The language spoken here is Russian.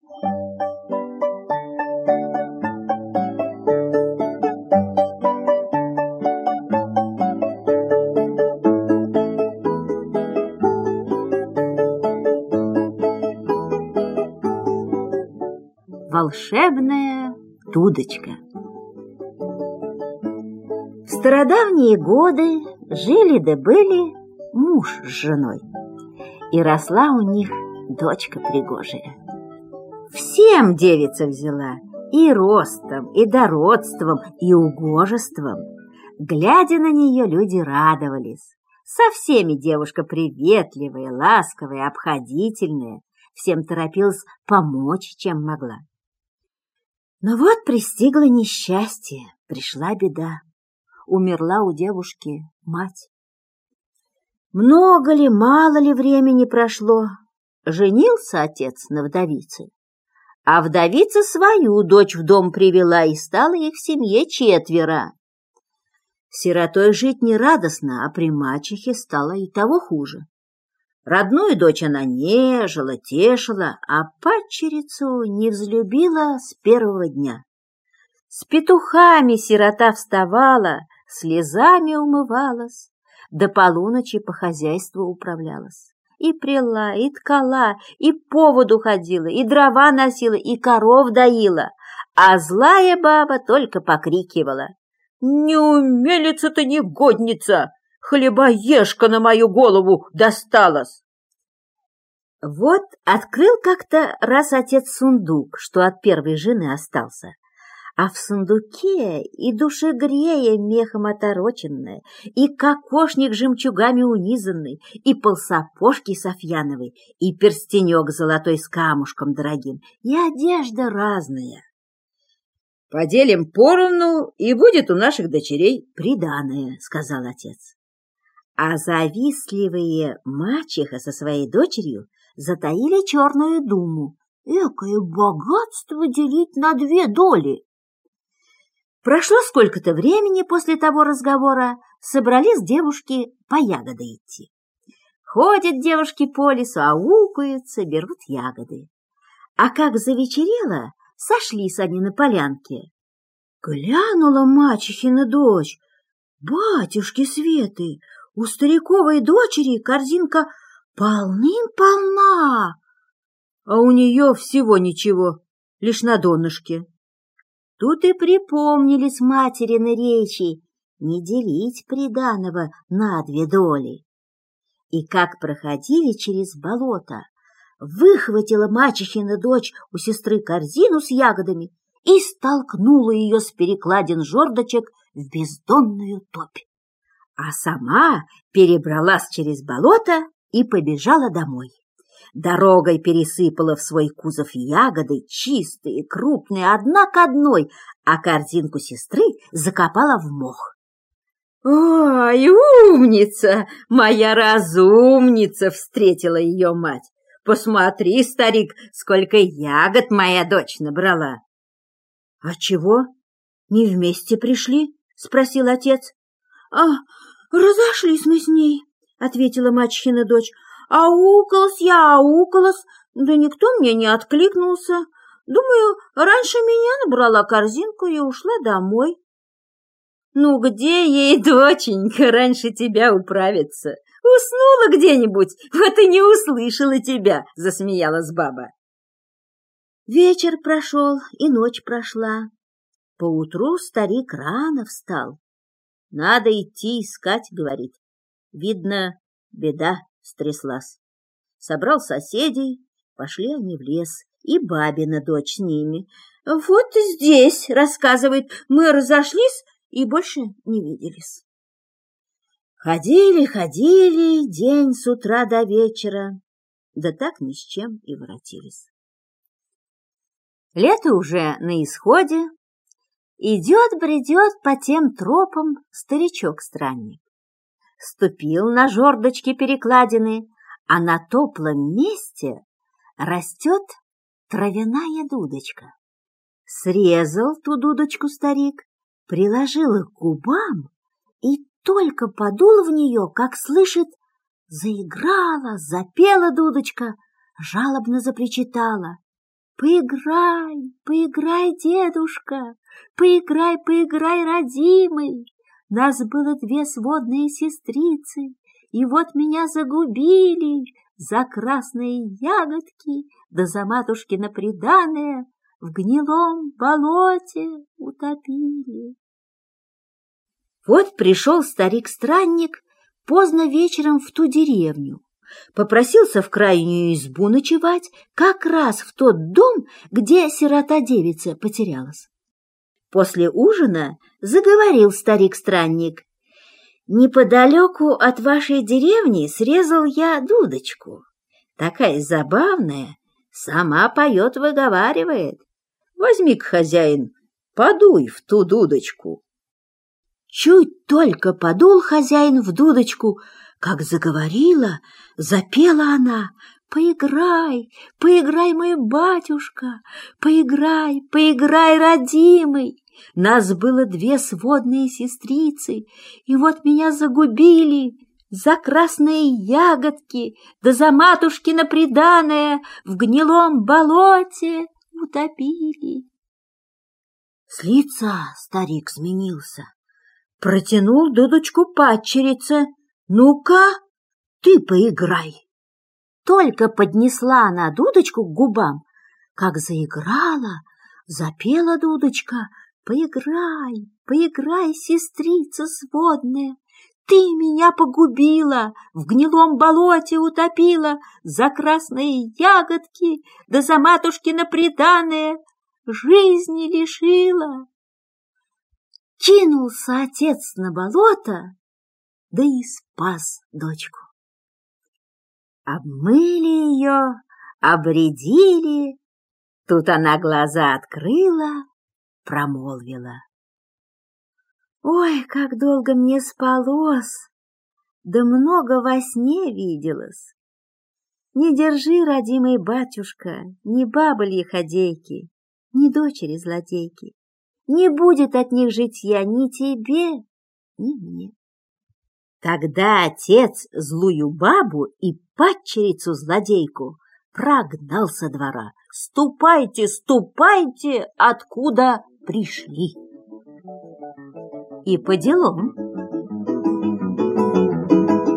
Волшебная дудочка. В стародавние годы жили да были муж с женой, и росла у них дочка пригожая. Всем девица взяла, и ростом, и дородством, и угожеством. Глядя на нее, люди радовались. Со всеми девушка приветливая, ласковая, обходительная, всем торопилась помочь, чем могла. Но вот пристигло несчастье, пришла беда. Умерла у девушки мать. Много ли, мало ли времени прошло, женился отец на вдовице, а вдовица свою дочь в дом привела, и стало их в семье 4. Сиротой жить не радостно, а при мачехе стало и того хуже. Родную дочь она нежила, тешила, а падчерицу не взлюбила с первого дня. С петухами сирота вставала, слезами умывалась, до полуночи по хозяйству управлялась. И пряла, и ткала, и по воду ходила, и дрова носила, и коров доила, а злая баба только покрикивала: «Не умелица-то, негодница! Хлебоежка на мою голову досталась!» Вот открыл как-то раз отец сундук, что от первой жены остался, а в сундуке и душегрея мехом отороченная, и кокошник жемчугами унизанный, и полсапожки софьяновой, и перстенек золотой с камушком дорогим, и одежда разная. «Поделим поровну, и будет у наших дочерей приданое», — сказал отец. А завистливые мачеха со своей дочерью затаили черную думу: экое богатство делить на 2 доли. Прошло сколько-то времени после того разговора, собрались девушки по ягоды идти. Ходят девушки по лесу, аукаются, берут ягоды. А как завечерело, сошлись они на полянке. Глянула мачехина дочь: батюшки светы, у стариковой дочери корзинка полным-полна, а у нее всего ничего, лишь на донышке. Тут и припомнились материны речи не делить приданого на 2 доли. И как проходили через болото, выхватила мачехина дочь у сестры корзину с ягодами и столкнула ее с перекладин жердочек в бездонную топь. А сама перебралась через болото и побежала домой. Дорогой пересыпала в свой кузов ягоды, чистые, крупные, одна к одной, а корзинку сестры закопала в мох. «Ой, умница! Моя разумница!» — встретила ее мать. «Посмотри, старик, сколько ягод моя дочь набрала!» «А чего? Не вместе пришли?» — спросил отец. «Разошлись мы с ней», — ответила мачехина дочь. «Аукалась я, аукалась, да никто мне не откликнулся. Думаю, раньше меня набрала корзинку и ушла домой». «Ну где ей, доченька, раньше тебя управиться? Уснула где-нибудь, вот и не услышала тебя», — засмеялась баба. Вечер прошел, и ночь прошла. Поутру старик рано встал. «Надо идти искать», — говорит. Видно, беда стряслась. Собрал соседей, пошли они в лес, и бабина дочь с ними. «Вот здесь», — рассказывает, — «мы разошлись и больше не виделись». Ходили, ходили день с утра до вечера, да так ни с чем и воротились. Лето уже на исходе. Идет-бредет по тем тропам старичок-странник. Ступил на жердочки перекладины, а на топлом месте растет травяная дудочка. Срезал ту дудочку старик, приложил к губам и только подул в нее, как слышит, заиграла, запела дудочка, жалобно запричитала. Поиграй, поиграй, дедушка, поиграй, поиграй, родимый. Нас было две сводные сестрицы, и вот меня загубили за красные ягодки, да за матушкино приданое в гнилом болоте утопили. Вот пришел старик-странник поздно вечером в ту деревню, попросился в крайнюю избу ночевать, как раз в тот дом, где сирота-девица потерялась. После ужина заговорил старик-странник: «Неподалеку от вашей деревни срезал я дудочку. Такая забавная, сама поет, выговаривает. Возьми-ка, хозяин, подуй в ту дудочку». Чуть только подул хозяин в дудочку, как заговорила, запела она: «Поиграй, поиграй, мой батюшка, поиграй, поиграй, родимый. Нас было две сводные сестрицы, и вот меня загубили за красные ягодки, да за матушкино приданое в гнилом болоте утопили». С лица старик изменился, протянул дудочку падчерице: «Ну-ка, ты поиграй». Только поднесла она дудочку к губам, как заиграла, запела дудочка: «Поиграй, поиграй, сестрица сводная, ты меня погубила, в гнилом болоте утопила, за красные ягодки, да за матушкино приданое жизни лишила». Кинулся отец на болото, да и спас дочку. Обмыли ее, обредили, тут она глаза открыла, промолвила: «Ой, как долго мне спалось, да много во сне виделось. Не держи, родимый батюшка, ни бабы лиходейки, ни дочери злодейки. Не будет от них житья ни тебе, ни мне». Тогда отец злую бабу и падчерицу-злодейку прогнал со двора: «Ступайте, ступайте, откуда пришли!» И по делам.